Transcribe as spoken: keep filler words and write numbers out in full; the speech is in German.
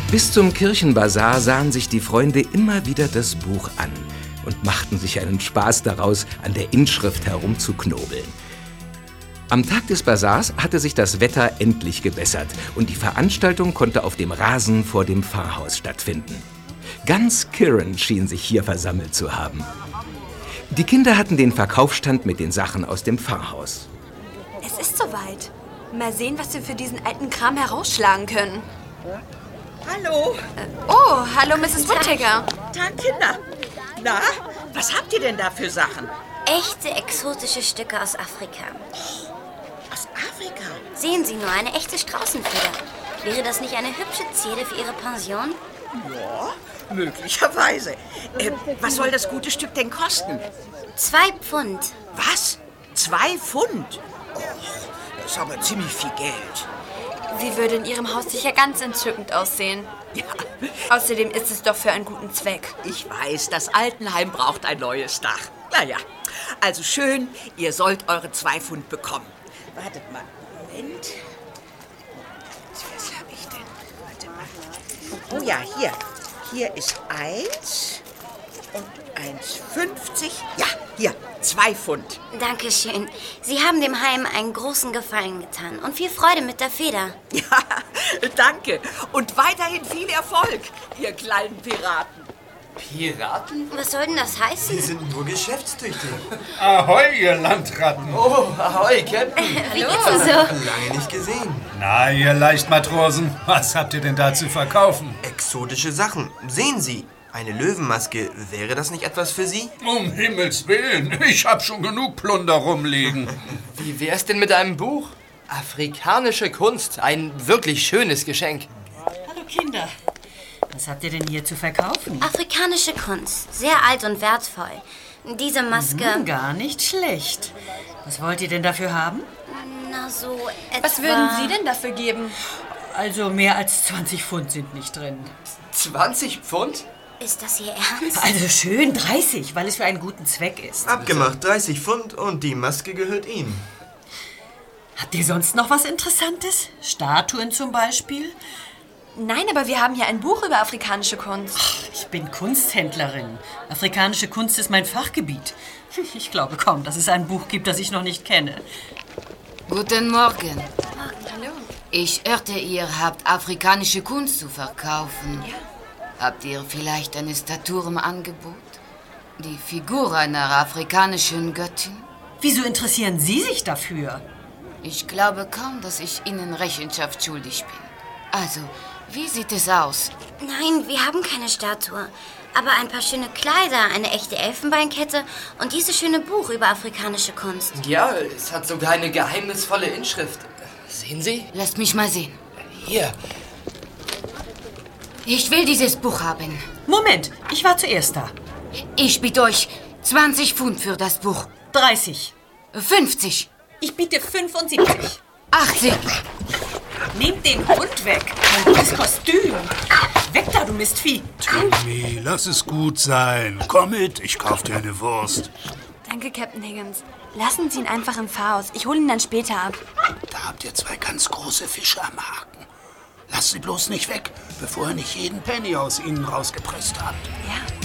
Bis zum Kirchenbazar sahen sich die Freunde immer wieder das Buch an und machten sich einen Spaß daraus, an der Inschrift herumzuknobeln. Am Tag des Bazars hatte sich das Wetter endlich gebessert und die Veranstaltung konnte auf dem Rasen vor dem Pfarrhaus stattfinden. Ganz Kirin schien sich hier versammelt zu haben. Die Kinder hatten den Verkaufsstand mit den Sachen aus dem Pfarrhaus. Es ist soweit. Mal sehen, was wir für diesen alten Kram herausschlagen können. Hallo. Äh, oh, hallo Misses Whittaker. Tag, Kinder. Na, was habt ihr denn da für Sachen? Echte exotische Stücke aus Afrika. Aus Afrika? Sehen Sie nur, eine echte Straußenfeder. Wäre das nicht eine hübsche Zierde für Ihre Pension? Ja, möglicherweise. Äh, was soll das gute Stück denn kosten? Zwei Pfund. Was? Zwei Pfund? Oh, das ist aber ziemlich viel Geld. Sie würde in Ihrem Haus sicher ganz entzückend aussehen. Ja. Außerdem ist es doch für einen guten Zweck. Ich weiß, das Altenheim braucht ein neues Dach. Naja, also schön, ihr sollt eure zwei Pfund bekommen. Wartet mal, Moment. Was habe ich denn? Warte mal. Oh ja, hier. Hier ist eins und eins fünfzig. Ja, hier, zwei Pfund. Dankeschön. Sie haben dem Heim einen großen Gefallen getan und viel Freude mit der Feder. Ja, danke. Und weiterhin viel Erfolg, ihr kleinen Piraten. Piraten? Was soll denn das heißen? Sie sind nur geschäftstüchtig. Ahoi, ihr Landratten. Oh, ahoi, Captain. Wie geht's Ihnen so? Lange nicht gesehen. Na, ihr Leichtmatrosen, was habt ihr denn da zu verkaufen? Exotische Sachen. Sehen Sie, eine Löwenmaske. Wäre das nicht etwas für Sie? Um Himmels Willen, ich hab schon genug Plunder rumliegen. Wie wär's denn mit einem Buch? Afrikanische Kunst. Ein wirklich schönes Geschenk. Hallo Kinder. Was habt ihr denn hier zu verkaufen? Afrikanische Kunst. Sehr alt und wertvoll. Diese Maske... Hm, gar nicht schlecht. Was wollt ihr denn dafür haben? Na, so etwa... Was würden Sie denn dafür geben? Also mehr als zwanzig Pfund sind nicht drin. zwanzig Pfund? Ist das Ihr Ernst? Also schön dreißig, weil es für einen guten Zweck ist. Abgemacht, dreißig Pfund und die Maske gehört Ihnen. Habt ihr sonst noch was Interessantes? Statuen zum Beispiel? Nein, aber wir haben hier ein Buch über afrikanische Kunst. Ach, ich bin Kunsthändlerin. Afrikanische Kunst ist mein Fachgebiet. Ich glaube kaum, dass es ein Buch gibt, das ich noch nicht kenne. Guten Morgen. Hallo. Ich hörte, ihr habt afrikanische Kunst zu verkaufen. Ja. Habt ihr vielleicht eine Statue im Angebot? Die Figur einer afrikanischen Göttin? Wieso interessieren Sie sich dafür? Ich glaube kaum, dass ich Ihnen Rechenschaft schuldig bin. Also, wie sieht es aus? Nein, wir haben keine Statue. Aber ein paar schöne Kleider, eine echte Elfenbeinkette und dieses schöne Buch über afrikanische Kunst. Ja, es hat sogar eine geheimnisvolle Inschrift. Sehen Sie? Lasst mich mal sehen. Hier. Ich will dieses Buch haben. Moment, ich war zuerst da. Ich biete euch zwanzig Pfund für das Buch. dreißig. fünfzig. Ich biete fünfundsiebzig. achtzig. Nehmt den Hund weg. Mein gutes Kostüm. Weg da, du Mistvieh. Timmy, lass es gut sein. Komm mit, ich kauf dir eine Wurst. Danke, Captain Higgins. Lassen Sie ihn einfach im Pfarrhaus. Ich hole ihn dann später ab. Da habt ihr zwei ganz große Fische am Haken. Lasst sie bloß nicht weg, bevor ihr nicht jeden Penny aus ihnen rausgepresst habt. Ja.